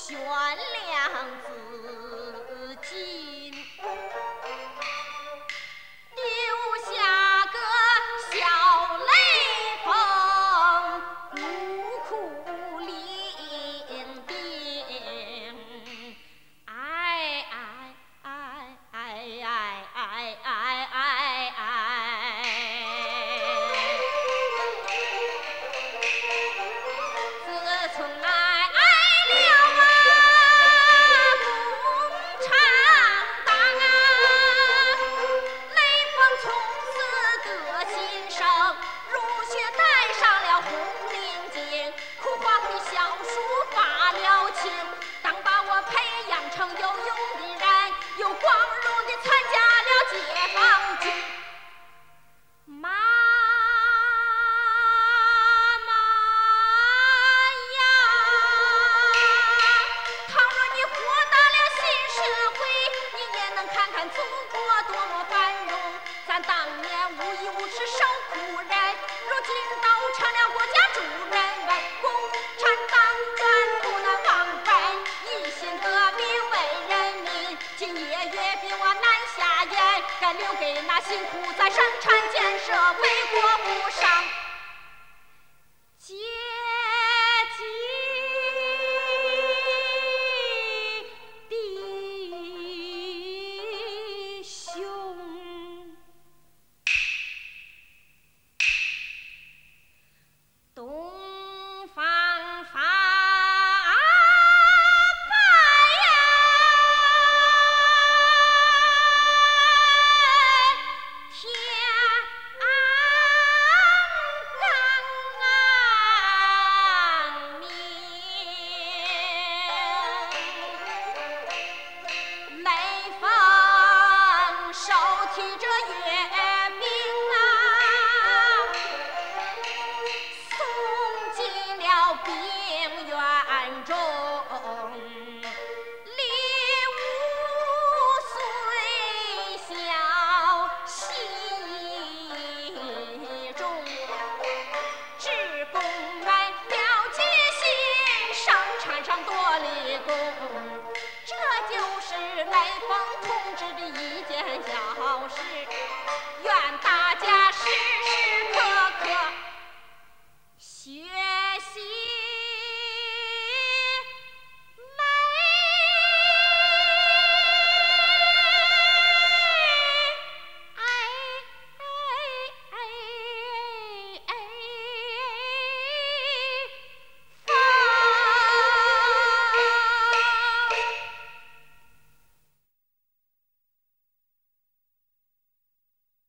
悬梁自尽，留下个小雷锋孤苦伶仃。哎哎哎哎哎哎哎哎哎！自从来了共产党啊，雷锋从此得新生，入学戴上了红领巾，枯黄的小树发了青。当把我培养成有用的人，又光荣地参加了解放军。妈妈呀，倘若你活到了新社会，你也能看看祖国多么繁荣。咱当年无义无耻受苦人，如今都成了国家主人们。共产党员不能忘本，一心革命为人民，今夜月比我难下咽，该留给那辛苦在生产建设为国负伤阶级弟兄。东方发白呀，天刚明，雷锋手提着月饼啊，送进了病院中，礼物虽小稀重，职工们了决心，生产上多立功。这就是雷锋同志的一件小事，愿大家时时刻刻学